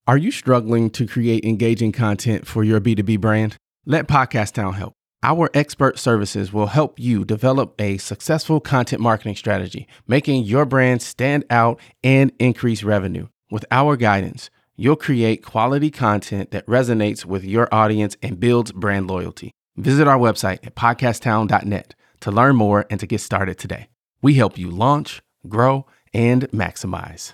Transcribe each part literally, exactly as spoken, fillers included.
Are you struggling to create engaging content for your B two B brand? Let Podcast Town help. Our expert services will help you develop a successful content marketing strategy, making your brand stand out and increase revenue. With our guidance, you'll create quality content that resonates with your audience and builds brand loyalty. Visit our website at podcast town dot net to learn more and to get started today. We help you launch, grow, and maximize.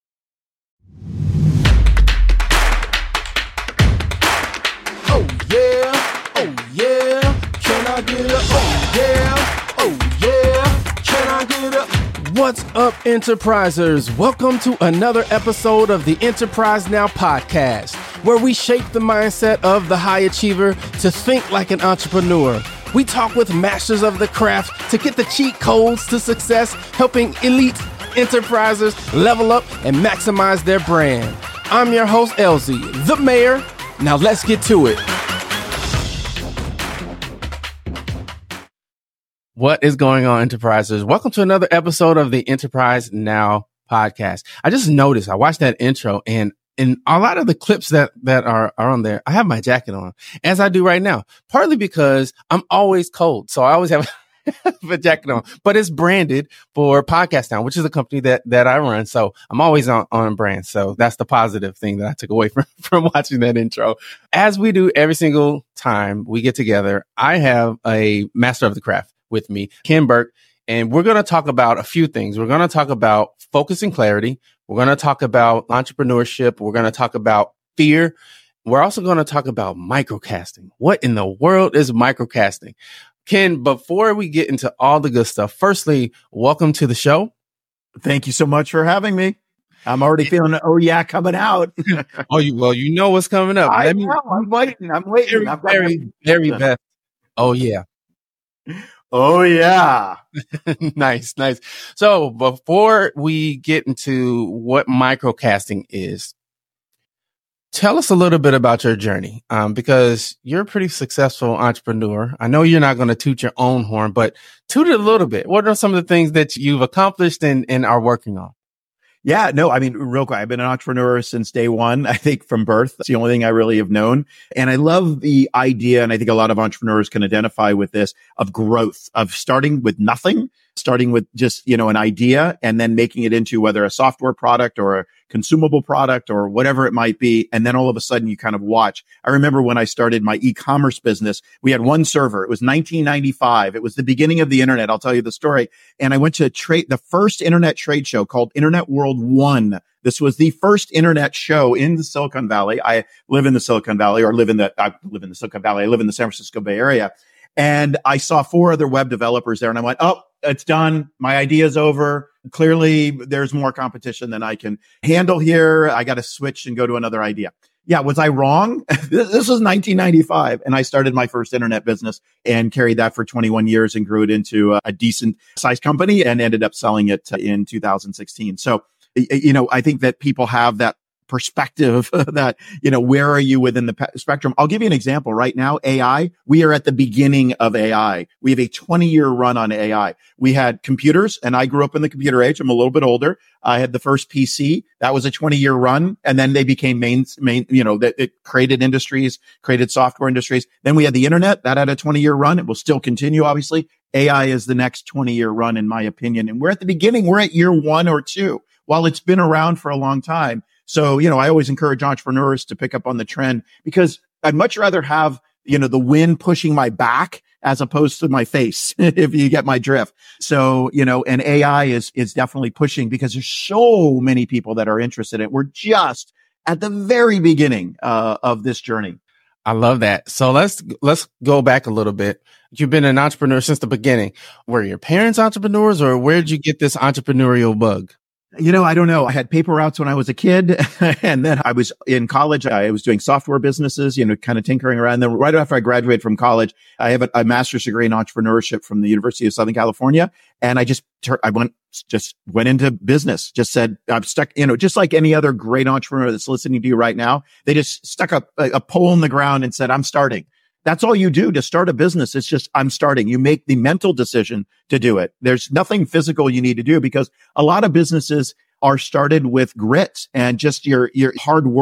Oh yeah, oh yeah, can I get a oh yeah, oh yeah, can I get a What's up, Enterprisers? Welcome to another episode of the Enterprise Now podcast, where we shape the mindset of the high achiever to think like an entrepreneur. We talk with masters of the craft to get the cheat codes to success, helping elite enterprisers level up and maximize their brand. I'm your host, Elzie, the mayor. Now let's get to it. What is going on, Enterprisers? Welcome to another episode of the Enterprise Now podcast. I just noticed, I watched that intro, and in a lot of the clips that, that are, are on there, I have my jacket on, as I do right now, partly because I'm always cold. So I always have a jacket on, but it's branded for Podcast Town, which is a company that, that I run. So I'm always on, on brand. So that's the positive thing that I took away from, from watching that intro. As we do every single time we get together, I have a master of the craft with me, Ken Burke, and we're going to talk about a few things. We're going to talk about focus and clarity. We're going to talk about entrepreneurship. We're going to talk about fear. We're also going to talk about microcasting. What in the world is microcasting? Ken, before we get into all the good stuff, firstly, welcome to the show. Thank you so much for having me. I'm already feeling the oh yeah coming out. oh, you well, you know what's coming up. I Let know. Me, I'm waiting. I'm waiting. Very, I'm very, very best. Oh yeah. Oh yeah. nice, nice. So before we get into what microcasting is, tell us a little bit about your journey, um, because you're a pretty successful entrepreneur. I know you're not going to toot your own horn, but toot it a little bit. What are some of the things that you've accomplished and, and are working on? Yeah, no, I mean, real quick, I've been an entrepreneur since day one, I think from birth. It's the only thing I really have known. And I love the idea, and I think a lot of entrepreneurs can identify with this, of growth, of starting with nothing, starting with just, you know, an idea and then making it into whether a software product or a consumable product or whatever it might be. And then all of a sudden you kind of watch. I remember when I started my e-commerce business, we had one server. It was nineteen ninety-five. It was the beginning of the internet. I'll tell you the story. And I went to trade the first internet trade show called Internet World One. This was the first internet show in the Silicon Valley. I live in the Silicon Valley or live in the, I live in the Silicon Valley. I live in the San Francisco Bay Area. And I saw four other web developers there and I'm like, oh, it's done. My idea's over. Clearly there's more competition than I can handle here. I got to switch and go to another idea. Yeah. Was I wrong? This was nineteen ninety-five. And I started my first internet business and carried that for twenty-one years and grew it into a decent sized company and ended up selling it in two thousand sixteen. So, you know, I think that people have that perspective that, you know, where are you within the pe- spectrum? I'll give you an example right now. A I, we are at the beginning of A I. We have a twenty year run on A I. We had computers and I grew up in the computer age. I'm a little bit older. I had the first P C. That was a twenty year run. And then they became main, main, you know, that it created industries, created software industries. Then we had the internet that had a twenty year run. It will still continue, obviously. A I is the next twenty year run, in my opinion. And we're at the beginning. We're at year one or two while it's been around for a long time. So, you know, I always encourage entrepreneurs to pick up on the trend because I'd much rather have, you know, the wind pushing my back as opposed to my face, if you get my drift. So, you know, and A I is, is definitely pushing because there's so many people that are interested in it. We're just at the very beginning uh, of this journey. I love that. So let's, let's go back a little bit. You've been an entrepreneur since the beginning. Were your parents entrepreneurs or where did you get this entrepreneurial bug? You know, I don't know. I had paper routes when I was a kid. And then I was in college. I was doing software businesses, you know, kind of tinkering around. Then right after I graduated from college, I have a, a master's degree in entrepreneurship from the University of Southern California. And I just, I went, just went into business, just said, I'm stuck, you know, just like any other great entrepreneur that's listening to you right now. They just stuck a, a pole in the ground and said, I'm starting. That's all you do to start a business. It's just, I'm starting. You make the mental decision to do it. There's nothing physical you need to do because a lot of businesses are started with grit and just your, your hard work.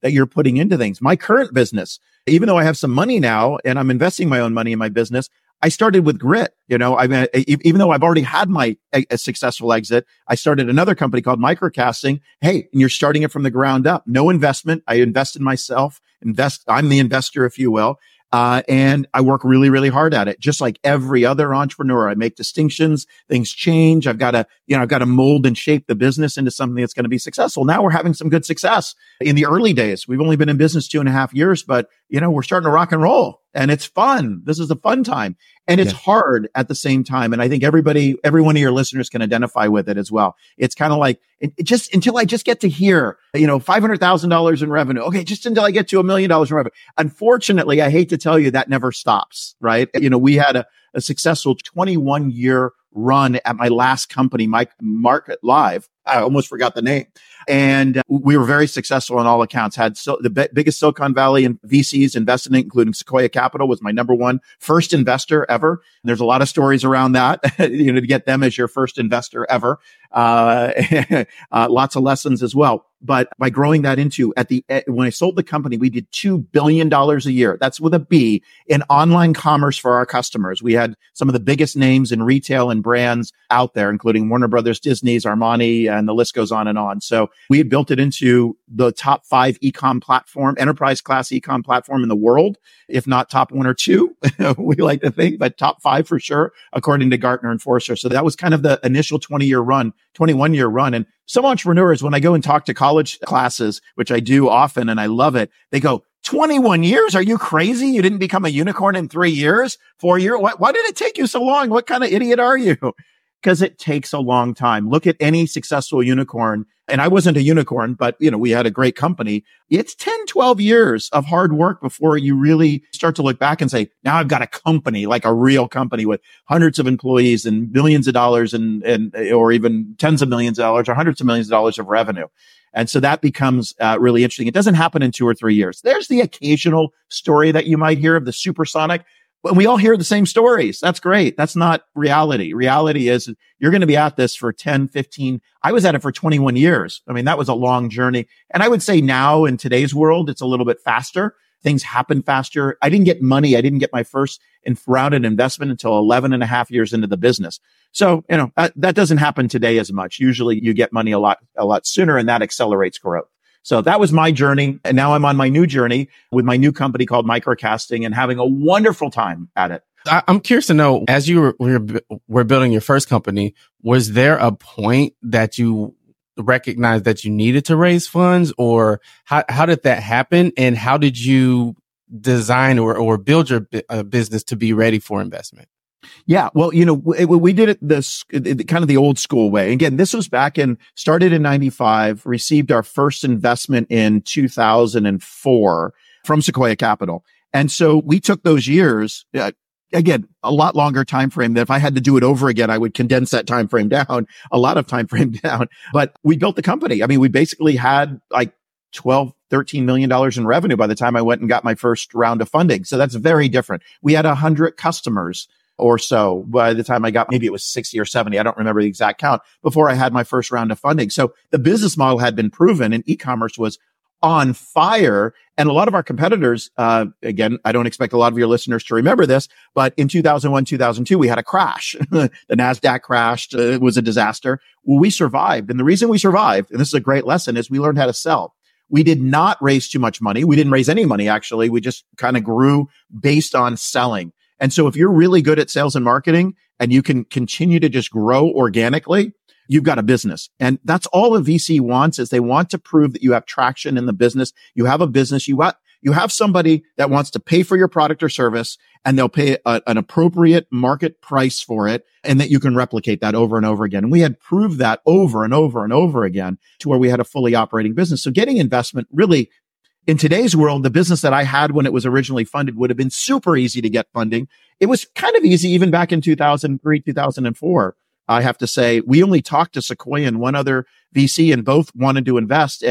that you're putting into things. My current business, even though I have some money now and I'm investing my own money in my business, I started with grit. You know, I mean, even though I've already had my a, a successful exit, I started another company called Microcasting. Hey, and you're starting it from the ground up. No investment. I invest in myself. Invest. I'm the investor, if you will. Uh, and I work really, really hard at it. Just like every other entrepreneur, I make distinctions. Things change. I've got to, you know, I've got to mold and shape the business into something that's going to be successful. Now we're having some good success. In the early days, we've only been in business two and a half years, but you know, we're starting to rock and roll and it's fun. This is a fun time and it's yeah. hard at the same time. And I think everybody, every one of your listeners can identify with it as well. It's kind of like it, it just until I just get to hear, you know, five hundred thousand dollars in revenue. Okay. Just until I get to a million dollars in revenue. Unfortunately, I hate to tell you that never stops, right? You know, we had a, a successful twenty-one year run at my last company, Mike Market Live. I almost forgot the name. And uh, we were very successful on all accounts. Had so, the b- biggest Silicon Valley and V Cs invested in, including Sequoia Capital, was my number one first investor ever. And there's a lot of stories around that, you know, to get them as your first investor ever. Uh, uh, lots of lessons as well. But by growing that into at the, when I sold the company, we did two billion dollars a year. That's with a B in online commerce for our customers. We had some of the biggest names in retail and brands out there, including Warner Brothers, Disney's, Armani, and the list goes on and on. So we had built it into the top five e-com platform, enterprise class e-com platform in the world, if not top one or two, we like to think, but top five for sure, according to Gartner and Forrester. So that was kind of the initial twenty year run, twenty-one year run. And some entrepreneurs, when I go and talk to college classes, which I do often, and I love it, they go, twenty-one years? Are you crazy? You didn't become a unicorn in three years, four years? Why, why did it take you so long? What kind of idiot are you? Because it takes a long time. Look at any successful unicorn. And I wasn't a unicorn, but you know, we had a great company. It's ten, twelve years of hard work before you really start to look back and say, now I've got a company, like a real company with hundreds of employees and millions of dollars and, and, or even tens of millions of dollars or hundreds of millions of dollars of revenue. And so that becomes uh, really interesting. It doesn't happen in two or three years. There's the occasional story that you might hear of the supersonic. But we all hear the same stories. That's great. That's not reality. Reality is you're going to be at this for ten, fifteen. I was at it for twenty-one years. I mean, that was a long journey. And I would say now in today's world, it's a little bit faster. Things happen faster. I didn't get money. I didn't get my first round of investment until eleven and a half years into the business. So, you know, that, that doesn't happen today as much. Usually you get money a lot, a lot sooner, and that accelerates growth. So that was my journey. And now I'm on my new journey with my new company called Microcasting and having a wonderful time at it. I, I'm curious to know, as you were, were, were building your first company, was there a point that you recognized that you needed to raise funds, or how, how did that happen? And how did you design or, or build your uh, business to be ready for investment? Yeah. Well, you know, we, we did it this kind of the old school way. Again, this was back in, started in ninety-five, received our first investment in two thousand four from Sequoia Capital. And so we took those years, uh, again, a lot longer time frame that if I had to do it over again, I would condense that time frame down, a lot of time frame down. But we built the company. I mean, we basically had like twelve, thirteen million dollars in revenue by the time I went and got my first round of funding. So that's very different. We had a hundred customers or so by the time I got, maybe it was sixty or seventy. I don't remember the exact count before I had my first round of funding. So the business model had been proven and e-commerce was on fire. And a lot of our competitors, uh, again, I don't expect a lot of your listeners to remember this, but in two thousand one, two thousand two, we had a crash. The NASDAQ crashed. Uh, it was a disaster. Well, we survived. And the reason we survived, and this is a great lesson, is we learned how to sell. We did not raise too much money. We didn't raise any money, actually. We just kind of grew based on selling. And so if you're really good at sales and marketing and you can continue to just grow organically, you've got a business. And that's all a V C wants, is they want to prove that you have traction in the business. You have a business. You want, you have somebody that wants to pay for your product or service, and they'll pay a, an appropriate market price for it, and that you can replicate that over and over again. And we had proved that over and over and over again to where we had a fully operating business. So getting investment really, in today's world, the business that I had when it was originally funded would have been super easy to get funding. It was kind of easy even back in two thousand three, two thousand four. I have to say, we only talked to Sequoia and one other V C, and both wanted to invest. And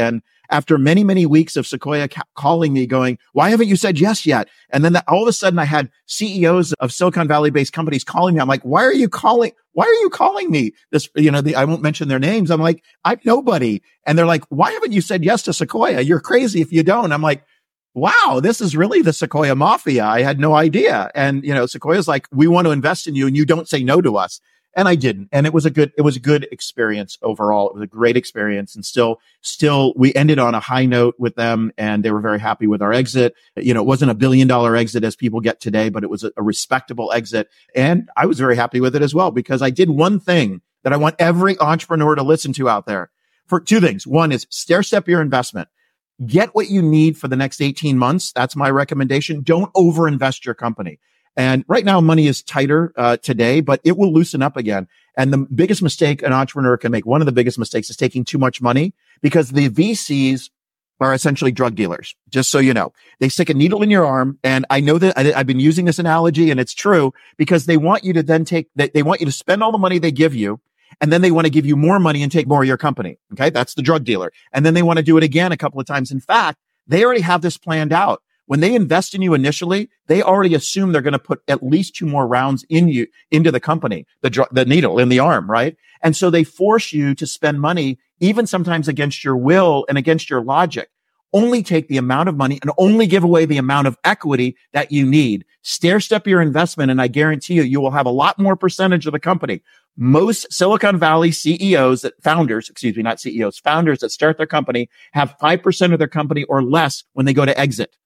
after many, many weeks of Sequoia ca- calling me going, why haven't you said yes yet? And then that, all of a sudden I had C E Os of Silicon Valley based companies calling me. I'm like, why are you calling? Why are you calling me this? You know, the, I won't mention their names. I'm like, I'm nobody. And they're like, why haven't you said yes to Sequoia? You're crazy if you don't. I'm like, wow, this is really the Sequoia mafia. I had no idea. And, you know, Sequoia's like, we want to invest in you and you don't say no to us. And I didn't. And it was a good, it was a good experience overall. It was a great experience. And still, still, we ended on a high note with them and they were very happy with our exit. You know, it wasn't a billion dollar exit as people get today, but it was a, a respectable exit. And I was very happy with it as well because I did one thing that I want every entrepreneur to listen to out there for two things. One is stair step your investment. Get what you need for the next eighteen months. That's my recommendation. Don't overinvest your company. And right now, money is tighter uh, today, but it will loosen up again. And the biggest mistake an entrepreneur can make, one of the biggest mistakes is taking too much money because the V Cs are essentially drug dealers, just so you know. They stick a needle in your arm. And I know that I, I've been using this analogy and it's true because they want you to then take, they, they want you to spend all the money they give you. And then they want to give you more money and take more of your company. Okay. That's the drug dealer. And then they want to do it again a couple of times. In fact, they already have this planned out. When they invest in you initially, they already assume they're going to put at least two more rounds in you, into the company, the dr- the needle in the arm, right? And so they force you to spend money, even sometimes against your will and against your logic. Only take the amount of money and only give away the amount of equity that you need. Stair step your investment, and I guarantee you, you will have a lot more percentage of the company. Most Silicon Valley C E Os, that founders, excuse me, not C E Os, founders that start their company have five percent of their company or less when they go to exit.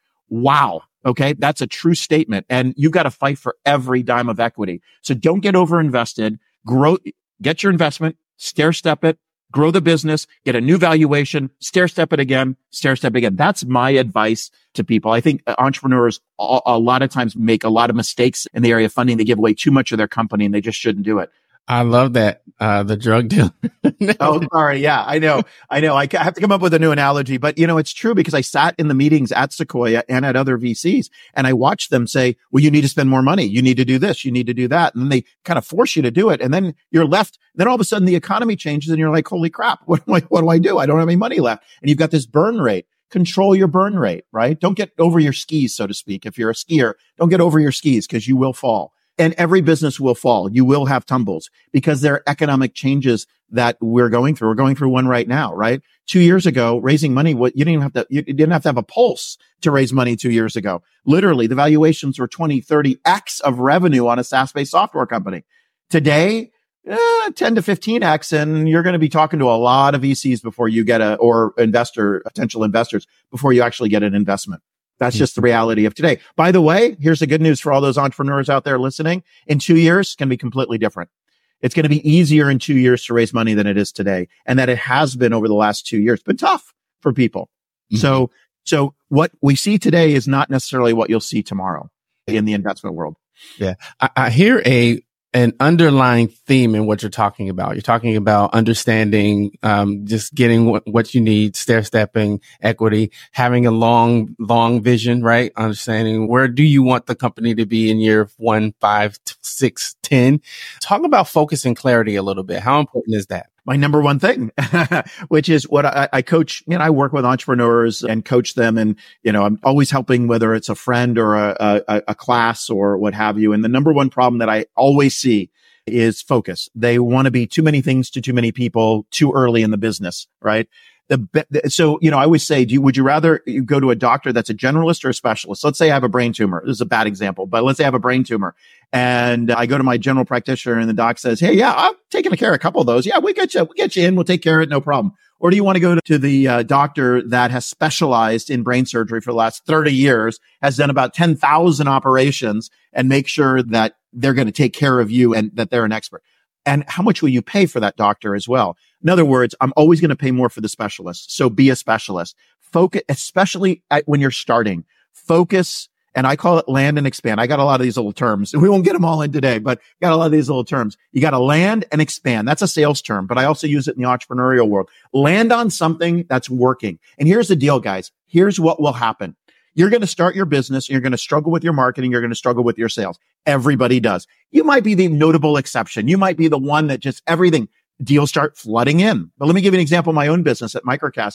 Wow. Okay. That's a true statement. And you've got to fight for every dime of equity. So don't get overinvested. Grow, get your investment, stair step it, grow the business, get a new valuation, stair step it again, stair step it again. That's my advice to people. I think entrepreneurs a, a lot of times make a lot of mistakes in the area of funding. They give away too much of their company and they just shouldn't do it. I love that. Uh, the drug deal. Oh, sorry. Yeah, I know. I know. I have to come up with a new analogy, but you know, it's true because I sat in the meetings at Sequoia and at other V Cs and I watched them say, well, you need to spend more money. You need to do this. You need to do that. And then they kind of force you to do it. And then you're left. Then all of a sudden the economy changes and you're like, holy crap. What do I, what do I do? I don't have any money left. And you've got this burn rate. Control your burn rate, right? Don't get over your skis, so to speak. If you're a skier, don't get over your skis because you will fall. And every business will fall. You will have tumbles because there are economic changes that we're going through. We're going through one right now, right? Two years ago, raising money, what you didn't even have to, you didn't have to have a pulse to raise money two years ago. Literally, the valuations were twenty, thirty X of revenue on a SaaS-based software company. Today, eh, ten to fifteen X, and you're going to be talking to a lot of V Cs before you get a, or investor, potential investors before you actually get an investment. That's just the reality of today. By the way, here's the good news for all those entrepreneurs out there listening. In two years, it's going to be completely different. It's going to be easier in two years to raise money than it is today. And that it has been over the last two years, but tough for people. Mm-hmm. So, so what we see today is not necessarily what you'll see tomorrow in the investment world. Yeah. I, I hear a, an underlying theme in what you're talking about. You're talking about understanding, um, just getting what, what you need, stair stepping, equity, having a long, long vision, right? Understanding where do you want the company to be in year one, five, six, ten. Talk about focus and clarity a little bit. How important is that? My number one thing, which is what I, I coach. You know, I work with entrepreneurs and coach them. And, you know, I'm always helping, whether it's a friend or a, a, a class or what have you. And the number one problem that I always see is focus. They want to be too many things to too many people too early in the business, right? The, so, you know, I always say, do you, would you rather you go to a doctor that's a generalist or a specialist? Let's say I have a brain tumor. This is a bad example, but let's say I have a brain tumor and I go to my general practitioner and the doc says, hey, yeah, I'm taking care of a couple of those. Yeah, we get you, we get you in. We'll take care of it. No problem. Or do you want to go to the uh, doctor that has specialized in brain surgery for the last thirty years, has done about ten thousand operations and make sure that they're going to take care of you and that they're an expert? And how much will you pay for that doctor as well? In other words, I'm always going to pay more for the specialist. So be a specialist. Focus, especially at, when you're starting. Focus, and I call it land and expand. I got a lot of these little terms. We won't get them all in today, but got a lot of these little terms. You got to land and expand. That's a sales term, but I also use it in the entrepreneurial world. Land on something that's working. And here's the deal, guys. Here's what will happen. You're going to start your business. You're going to struggle with your marketing. You're going to struggle with your sales. Everybody does. You might be the notable exception. You might be the one that just everything, deals start flooding in. But let me give you an example of my own business at Microcasting.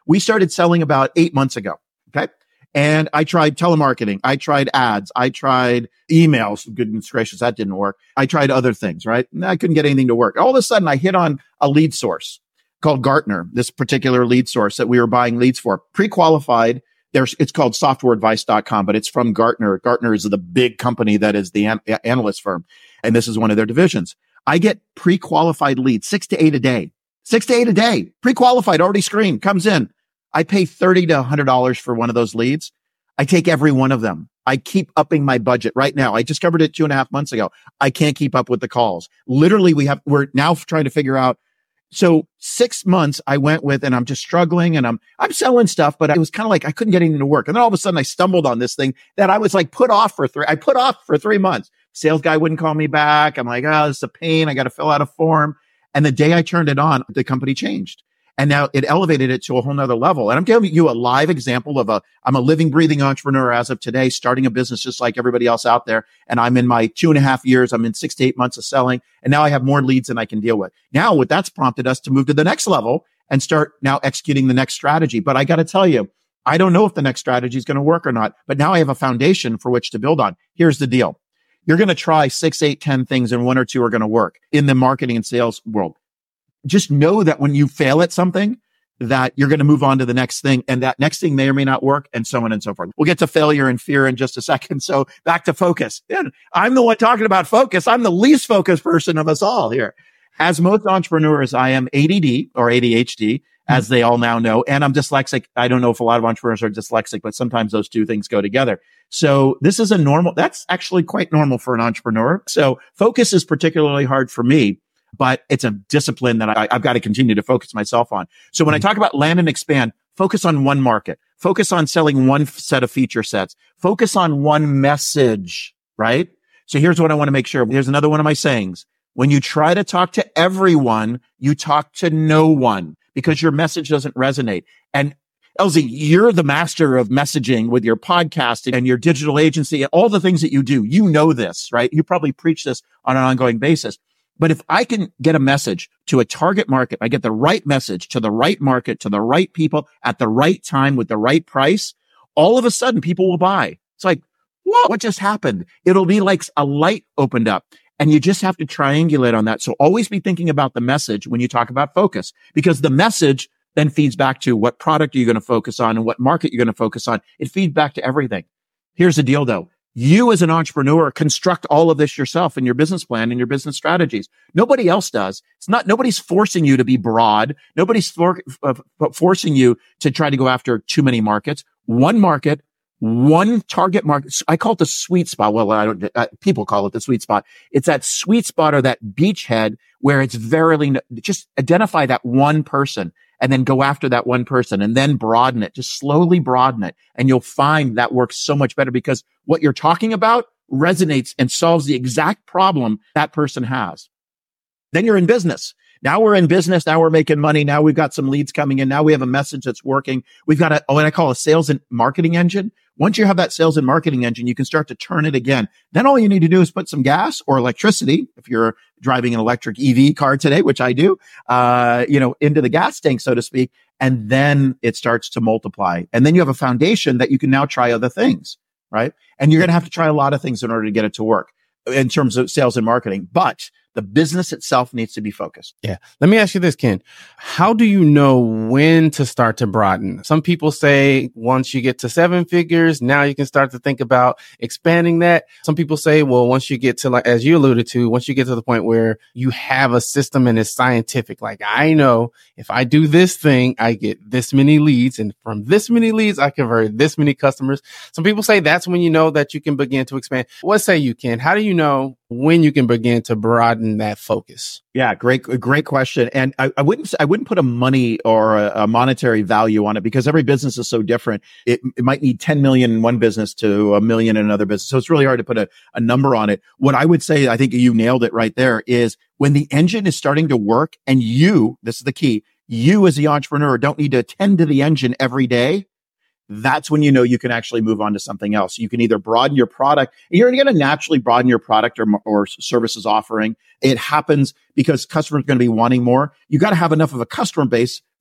We started selling about eight months ago. Okay. And I tried telemarketing. I tried ads. I tried emails. Goodness gracious, that didn't work. I tried other things, right? And I couldn't get anything to work. All of a sudden, I hit on a lead source called Gartner, this particular lead source that we were buying leads for. Pre-qualified. There's, it's called software advice dot com, but it's from Gartner. Gartner is the big company that is the an- analyst firm. And this is one of their divisions. I get pre-qualified leads, six to eight a day, six to eight a day, pre-qualified, already screened, comes in. I pay thirty to one hundred dollars for one of those leads. I take every one of them. I keep upping my budget right now. I discovered it two and a half months ago. I can't keep up with the calls. Literally, we have, we're now trying to figure out. So six months I went with, and I'm just struggling, and I'm, I'm selling stuff, but it was kind of like I couldn't get anything to work. And then all of a sudden I stumbled on this thing that I was like put off for three, I put off for three months. Sales guy wouldn't call me back. I'm like, oh, this is a pain. I got to fill out a form. And the day I turned it on, the company changed. And now it elevated it to a whole nother level. And I'm giving you a live example of a, I'm a living, breathing entrepreneur as of today, starting a business just like everybody else out there. And I'm in my two and a half years. I'm in six to eight months of selling. And now I have more leads than I can deal with. Now what that's prompted us to move to the next level and start now executing the next strategy. But I got to tell you, I don't know if the next strategy is going to work or not, but now I have a foundation for which to build on. Here's the deal. You're going to try six, eight, ten things, and one or two are going to work in the marketing and sales world. Just know that when you fail at something, that you're going to move on to the next thing, and that next thing may or may not work, and so on and so forth. We'll get to failure and fear in just a second. So back to focus. And I'm the one talking about focus. I'm the least focused person of us all here. As most entrepreneurs, I am A D D or A D H D, as they all now know, and I'm dyslexic. I don't know if a lot of entrepreneurs are dyslexic, but sometimes those two things go together. So this is a normal, that's actually quite normal for an entrepreneur. So focus is particularly hard for me, but it's a discipline that I, I've got to continue to focus myself on. So when I talk about land and expand, focus on one market, focus on selling one set of feature sets, focus on one message, right? So here's what I want to make sure. Here's another one of my sayings. When you try to talk to everyone, you talk to no one because your message doesn't resonate. And Elsie, you're the master of messaging with your podcast and your digital agency and all the things that you do. You know this, right? You probably preach this on an ongoing basis. But if I can get a message to a target market, I get the right message to the right market, to the right people at the right time with the right price, all of a sudden people will buy. It's like, whoa, what just happened? It'll be like a light opened up, and you just have to triangulate on that. So always be thinking about the message when you talk about focus, because the message then feeds back to what product are you going to focus on and what market you're going to focus on. It feeds back to everything. Here's the deal though. You as an entrepreneur construct all of this yourself in your business plan and your business strategies. Nobody else does. It's not, nobody's forcing you to be broad. Nobody's for, uh, forcing you to try to go after too many markets. One market, one target market. I call it the sweet spot. Well, I don't, uh, people call it the sweet spot. It's that sweet spot or that beachhead where it's verily, just identify that one person and then go after that one person and then broaden it. Just slowly broaden it. And you'll find that works so much better because what you're talking about resonates and solves the exact problem that person has. Then you're in business. Now we're in business. Now we're making money. Now we've got some leads coming in. Now we have a message that's working. We've got a, what I call a sales and marketing engine. Once you have that sales and marketing engine, you can start to turn it again. Then all you need to do is put some gas or electricity. If you're driving an electric E V car today, which I do, uh, you know, into the gas tank, so to speak. And then it starts to multiply. And then you have a foundation that you can now try other things, right? And you're going to have to try a lot of things in order to get it to work in terms of sales and marketing. But the business itself needs to be focused. Yeah. Let me ask you this, Ken. How do you know when to start to broaden? Some people say once you get to seven figures, now you can start to think about expanding that. Some people say, well, once you get to, like, as you alluded to, once you get to the point where you have a system and it's scientific, like I know if I do this thing, I get this many leads, and from this many leads, I convert this many customers. Some people say that's when you know that you can begin to expand. What say you, Ken? How do you know when you can begin to broaden that focus? Yeah, great, great question. And I, I wouldn't, I wouldn't put a money or a, a monetary value on it because every business is so different. It, it might need ten million in one business to a million in another business. So it's really hard to put a, a number on it. What I would say, I think you nailed it right there, is when the engine is starting to work and you, this is the key, you as the entrepreneur don't need to attend to the engine every day. That's when you know you can actually move on to something else. You can either broaden your product. You're going to naturally broaden your product or, or services offering. It happens because customers are going to be wanting more. You got to have enough of a customer base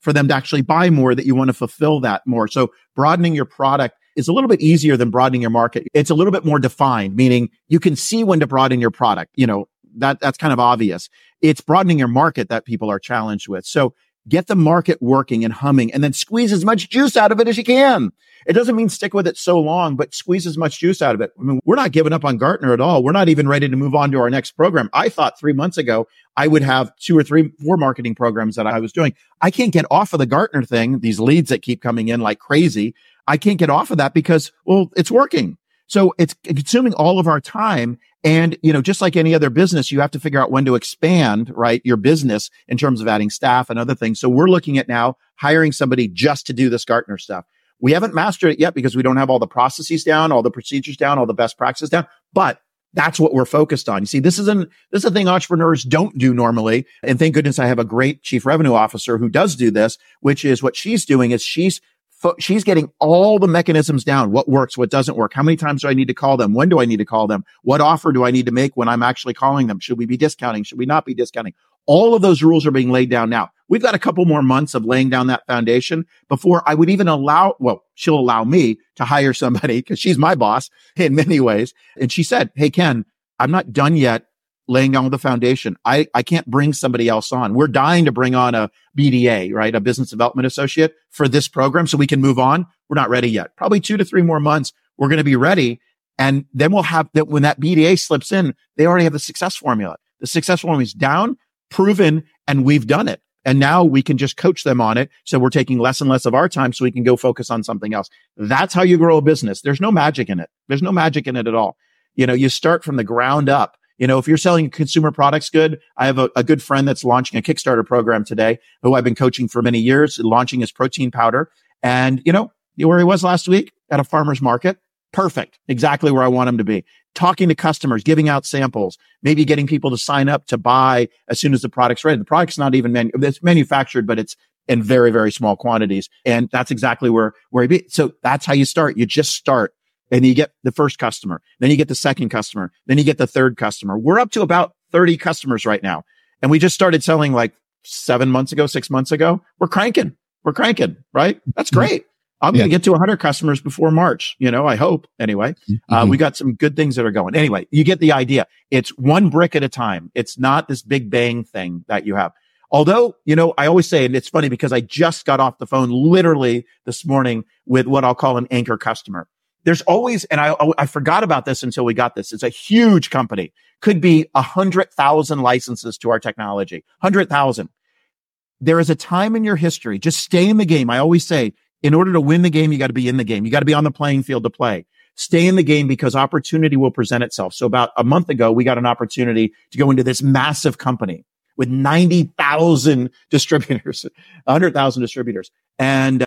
for them to actually buy more, that you want to fulfill that more. So broadening your product is a little bit easier than broadening your market. It's a little bit more defined, meaning you can see when to broaden your product. You know, that that's kind of obvious. It's broadening your market that people are challenged with. So get the market working and humming, and then squeeze as much juice out of it as you can. It doesn't mean stick with it so long, but squeeze as much juice out of it. I mean, we're not giving up on Gartner at all. We're not even ready to move on to our next program. I thought three months ago, I would have two or three, four marketing programs that I was doing. I can't get off of the Gartner thing, these leads that keep coming in like crazy. I can't get off of that because, well, it's working. So it's consuming all of our time. And, you know, just like any other business, you have to figure out when to expand, right, your business in terms of adding staff and other things. So we're looking at now hiring somebody just to do this Gartner stuff. We haven't mastered it yet because we don't have all the processes down, all the procedures down, all the best practices down, but that's what we're focused on. You see, this isn't, this is a thing entrepreneurs don't do normally. And thank goodness I have a great chief revenue officer who does do this, which is what she's doing is she's She's getting all the mechanisms down. What works, what doesn't work. How many times do I need to call them? When do I need to call them? What offer do I need to make when I'm actually calling them? Should we be discounting? Should we not be discounting? All of those rules are being laid down now. We've got a couple more months of laying down that foundation before I would even allow, well, she'll allow me to hire somebody because she's my boss in many ways. And she said, hey, Ken, I'm not done yet laying down the foundation. I, I can't bring somebody else on. We're dying to bring on a B D A, right? A business development associate for this program so we can move on. We're not ready yet. Probably two to three more months. We're going to be ready. And then we'll have that when that B D A slips in, they already have the success formula. The success formula is down, proven, and we've done it. And now we can just coach them on it. So we're taking less and less of our time so we can go focus on something else. That's how you grow a business. There's no magic in it. There's no magic in it at all. You know, you start from the ground up. You know, if you're selling consumer products good, I have a, a good friend that's launching a Kickstarter program today who I've been coaching for many years, launching his protein powder. And, you know, where he was last week at a farmer's market. Perfect. Exactly where I want him to be. Talking to customers, giving out samples, maybe getting people to sign up to buy as soon as the product's ready. The product's not even manu- it's manufactured, but it's in very, very small quantities. And that's exactly where, where he be. So that's how you start. You just start. And you get the first customer, then you get the second customer, then you get the third customer. We're up to about thirty customers right now. And we just started selling like seven months ago, six months ago. We're cranking. We're cranking, right? That's great. I'm yeah. going to get to one hundred customers before March, you know, I hope anyway. Mm-hmm. Uh, we got some good things that are going. Anyway, you get the idea. It's one brick at a time. It's not this big bang thing that you have. Although, you know, I always say, and it's funny because I just got off the phone literally this morning with what I'll call an anchor customer. There's always, and I, I forgot about this until we got this. It's a huge company. Could be a hundred thousand licenses to our technology. Hundred thousand. There is a time in your history. Just stay in the game. I always say, in order to win the game, you got to be in the game. You got to be on the playing field to play. Stay in the game because opportunity will present itself. So about a month ago, we got an opportunity to go into this massive company with ninety thousand distributors, one hundred thousand distributors. And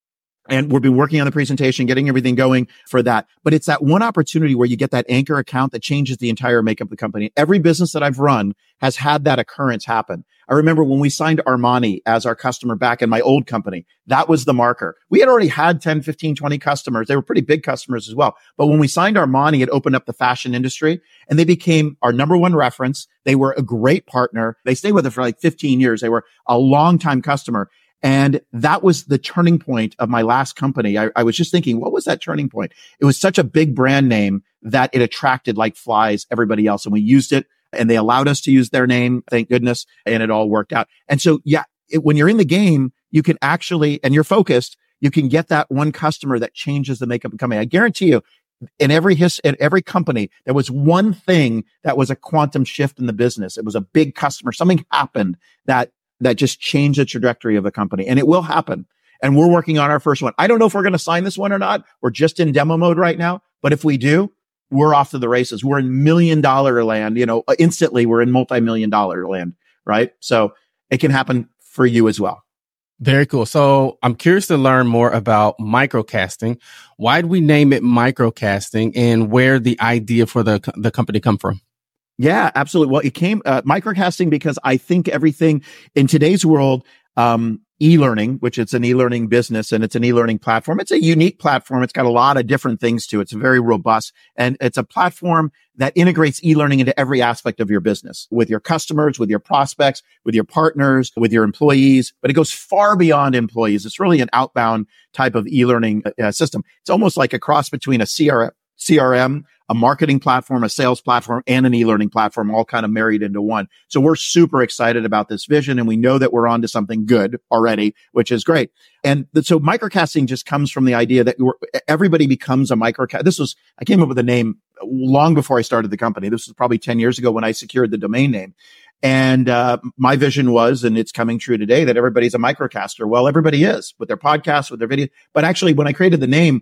And we'll be working on the presentation, getting everything going for that. But it's that one opportunity where you get that anchor account that changes the entire makeup of the company. Every business that I've run has had that occurrence happen. I remember when we signed Armani as our customer back in my old company, that was the marker. We had already had ten, fifteen, twenty customers. They were pretty big customers as well. But when we signed Armani, it opened up the fashion industry and they became our number one reference. They were a great partner. They stayed with us for like fifteen years. They were a long-time customer. And that was the turning point of my last company. I, I was just thinking, what was that turning point? It was such a big brand name that it attracted like flies everybody else. And we used it and they allowed us to use their name. Thank goodness. And it all worked out. And so, yeah, it, when you're in the game, you can actually, and you're focused, you can get that one customer that changes the makeup of the company. I guarantee you, in every his, in every company, there was one thing that was a quantum shift in the business. It was a big customer. Something happened that that just changed the trajectory of the company. And it will happen. And we're working on our first one. I don't know if we're going to sign this one or not. We're just in demo mode right now. But if we do, we're off to the races. We're in million dollar land, you know, instantly we're in multi-million dollar land, right? So it can happen for you as well. Very cool. So I'm curious to learn more about microcasting. Why did we name it microcasting and where the idea for the, the company come from? Yeah, absolutely. Well, it came uh, microcasting because I think everything in today's world, um, e-learning, which it's an e-learning business and it's an e-learning platform. It's a unique platform. It's got a lot of different things to it. It's very robust, and it's a platform that integrates e-learning into every aspect of your business, with your customers, with your prospects, with your partners, with your employees. But it goes far beyond employees. It's really an outbound type of e-learning uh, system. It's almost like a cross between a C R M, C R M, a marketing platform, a sales platform, and an e-learning platform, all kind of married into one. So we're super excited about this vision, and we know that we're onto something good already, which is great. And th- so microcasting just comes from the idea that we're, everybody becomes a microcast. This was, I came up with a name long before I started the company. This was probably ten years ago when I secured the domain name. And uh, my vision was, and it's coming true today, that everybody's a microcaster. Well, everybody is with their podcasts, with their video. But actually, when I created the name,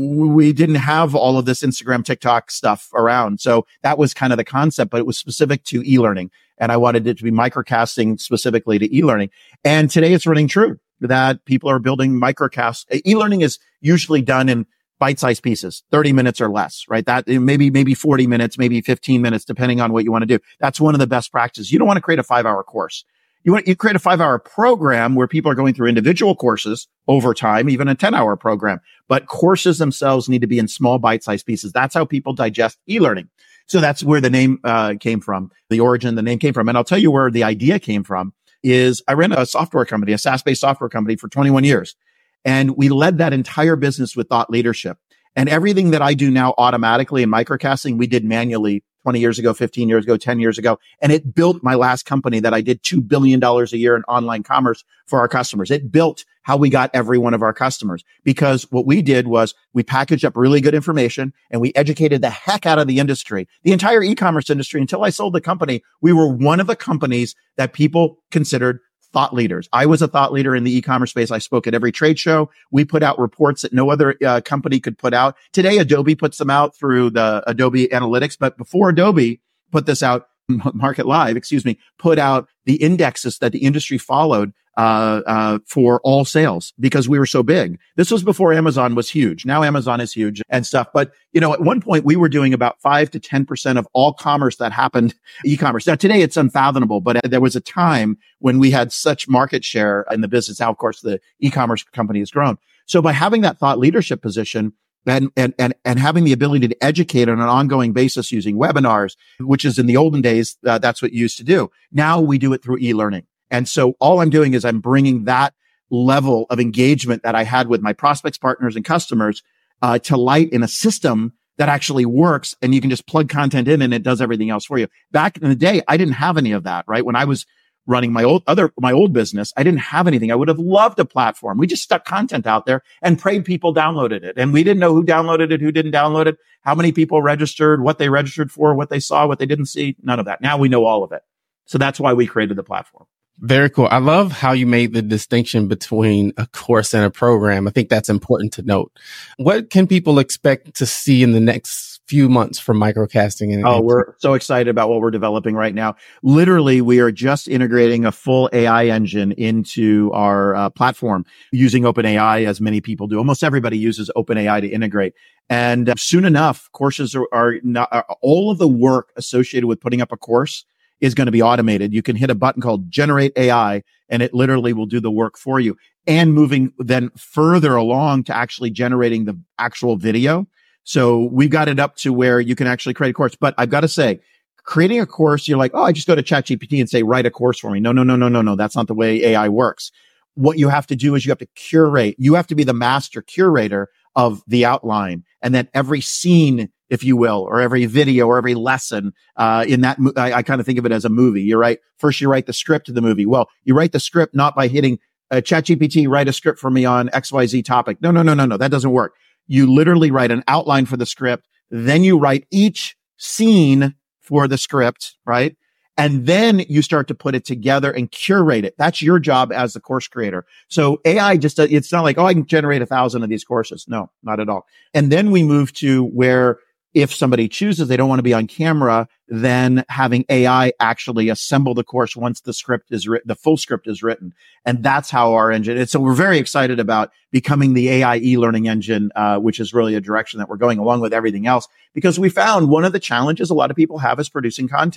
we didn't have all of this Instagram, TikTok stuff around. So that was kind of the concept, but it was specific to e-learning. And I wanted it to be microcasting specifically to e-learning. And today it's running true that people are building microcasts. E-learning is usually done in bite-sized pieces, thirty minutes or less, right? That maybe, maybe forty minutes, maybe fifteen minutes, depending on what you want to do. That's one of the best practices. You don't want to create a five hour course. You want, you create a five hour program where people are going through individual courses over time, even a ten hour program, but courses themselves need to be in small bite-sized pieces. That's how people digest e-learning. So that's where the name, uh, came from, the origin, the name came from. And I'll tell you where the idea came from is I ran a software company, a SaaS-based software company for twenty-one years. And we led that entire business with thought leadership. And everything that I do now automatically in microcasting, we did manually twenty years ago, fifteen years ago, ten years ago. And it built my last company that I did two billion dollars a year in online commerce for our customers. It built how we got every one of our customers, because what we did was we packaged up really good information and we educated the heck out of the industry, the entire e-commerce industry. Until I sold the company, we were one of the companies that people considered thought leaders. I was a thought leader in the e-commerce space. I spoke at every trade show. We put out reports that no other uh, company could put out. Today, Adobe puts them out through the Adobe Analytics. But before Adobe put this out, Market Live, excuse me, put out the indexes that the industry followed uh, uh, for all sales, because we were so big. This was before Amazon was huge. Now Amazon is huge and stuff. But, you know, at one point we were doing about five to ten percent of all commerce that happened e-commerce. Now today it's unfathomable, but there was a time when we had such market share in the business. Now, of course, the e-commerce company has grown. So by having that thought leadership position, And, and, and, and having the ability to educate on an ongoing basis using webinars, which is in the olden days, uh, that's what you used to do. Now we do it through e-learning. And so all I'm doing is I'm bringing that level of engagement that I had with my prospects, partners, and customers, uh, to light in a system that actually works. And you can just plug content in and it does everything else for you. Back in the day, I didn't have any of that, right? When I was running my old other, my old business, I didn't have anything. I would have loved a platform. We just stuck content out there and prayed people downloaded it. And we didn't know who downloaded it, who didn't download it, how many people registered, what they registered for, what they saw, what they didn't see, none of that. Now we know all of it. So that's why we created the platform. Very cool. I love how you made the distinction between a course and a program. I think that's important to note. What can people expect to see in the next few months from microcasting? And oh, we're so excited about what we're developing right now. Literally, we are just integrating a full A I engine into our uh, platform using OpenAI, as many people do. Almost everybody uses OpenAI to integrate. And uh, soon enough, courses are, are not, are, all of the work associated with putting up a course is going to be automated. You can hit a button called Generate A I, and it literally will do the work for you. And moving then further along to actually generating the actual video. So we've got it up to where you can actually create a course. But I've got to say, creating a course, you're like, oh, I just go to ChatGPT and say, write a course for me. No, no, no, no, no, no. That's not the way A I works. What you have to do is you have to curate. You have to be the master curator of the outline. And then every scene, if you will, or every video or every lesson, uh, in that, mo- I, I kind of think of it as a movie. You write, first you write the script of the movie. Well, you write the script not by hitting uh, ChatGPT, write a script for me on X Y Z topic. No, no, no, no, no. That doesn't work. You literally write an outline for the script. Then you write each scene for the script, right? And then you start to put it together and curate it. That's your job as the course creator. So A I just, it's not like, oh, I can generate a thousand of these courses. No, not at all. And then we move to where if somebody chooses, they don't want to be on camera, then having A I actually assemble the course once the script is written, the full script is written. And that's how our engine is. So we're very excited about becoming the A I e-learning engine, uh, which is really a direction that we're going along with everything else, because we found one of the challenges a lot of people have is producing content.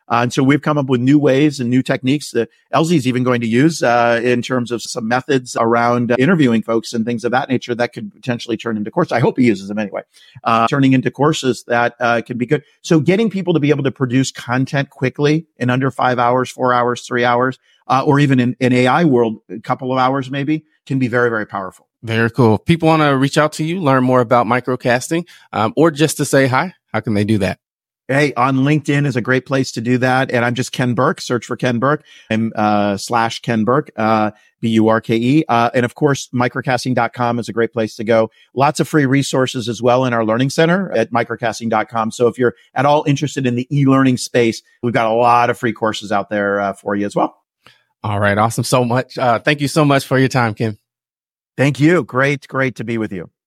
Uh, and so we've come up with new ways and new techniques that L Z is even going to use uh, in terms of some methods around uh, interviewing folks and things of that nature that could potentially turn into courses. I hope he uses them anyway, uh, turning into courses that uh, can be good. So getting people to be able to produce content quickly in under five hours, four hours, three hours, uh, or even in an A I world, a couple of hours maybe, can be very, very powerful. Very cool. If people want to reach out to you, learn more about microcasting, um, or just to say hi, how can they do that? Hey, on LinkedIn is a great place to do that. And I'm just Ken Burke. Search for Ken Burke. I'm uh, slash Ken Burke, uh, B U R K E. Uh, and of course, microcasting dot com is a great place to go. Lots of free resources as well in our learning center at microcasting dot com. So if you're at all interested in the e-learning space, we've got a lot of free courses out there uh, for you as well. All right. Awesome. So much. Uh, thank you so much for your time, Ken. Thank you. Great, great to be with you.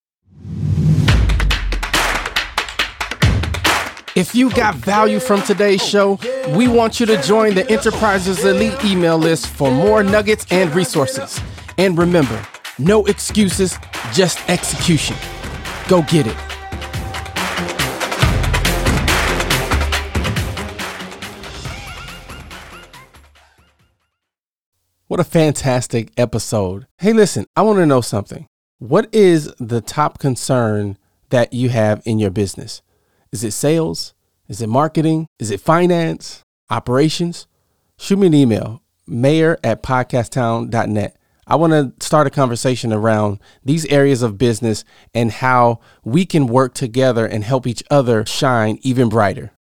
If you got value from today's show, we want you to join the Enterprises Elite email list for more nuggets and resources. And remember, no excuses, just execution. Go get it. What a fantastic episode. Hey, listen, I want to know something. What is the top concern that you have in your business? Is it sales? Is it marketing? Is it finance? Operations? Shoot me an email, mayor at podcast town dot net. I want to start a conversation around these areas of business and how we can work together and help each other shine even brighter.